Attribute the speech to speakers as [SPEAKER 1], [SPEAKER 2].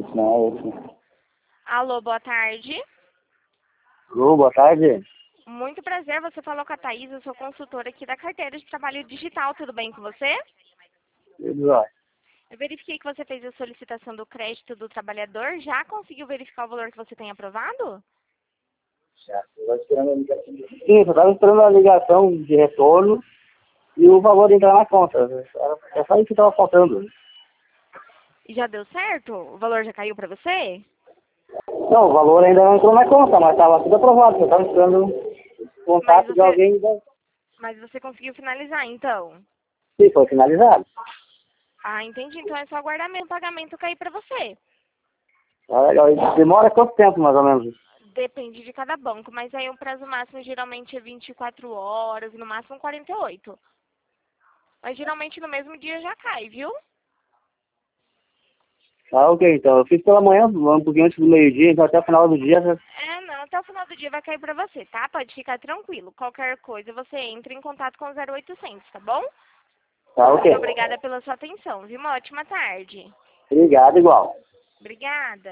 [SPEAKER 1] esse não é esse.
[SPEAKER 2] Alô, boa tarde.
[SPEAKER 1] Alô, boa tarde.
[SPEAKER 2] Muito prazer, você falou com a Thaís, eu sou consultora aqui da carteira de trabalho digital, tudo bem com você?
[SPEAKER 1] Tudo jóia.
[SPEAKER 2] Eu verifiquei que você fez a solicitação do crédito do trabalhador, já conseguiu verificar o valor que você tem aprovado?
[SPEAKER 1] Sim, eu estava esperando a ligação de retorno e o valor entrar na conta. É só isso que estava faltando.
[SPEAKER 2] E já deu certo? O valor já caiu para você?
[SPEAKER 1] Não, o valor ainda não entrou na conta, mas estava tudo aprovado. Eu estava esperando contato de alguém.
[SPEAKER 2] Mas você conseguiu finalizar, então?
[SPEAKER 1] Sim, foi finalizado.
[SPEAKER 2] Ah, entendi. Então é só aguardar mesmo o pagamento cair para você.
[SPEAKER 1] Tá legal. E demora quanto tempo, mais ou menos?
[SPEAKER 2] Depende de cada banco, mas aí o prazo máximo geralmente é 24 horas, no máximo 48. Mas geralmente no mesmo dia já cai, viu?
[SPEAKER 1] Ah, ok, então. Eu fiz pela manhã, um pouquinho antes do meio-dia, então até o final do dia.
[SPEAKER 2] Não, até o final do dia vai cair pra você, tá? Pode ficar tranquilo. Qualquer coisa você entra em contato com o 0800, tá bom?
[SPEAKER 1] Tá, ok.
[SPEAKER 2] Muito obrigada pela sua atenção, viu? Uma ótima tarde.
[SPEAKER 1] Obrigado, igual.
[SPEAKER 2] Obrigada.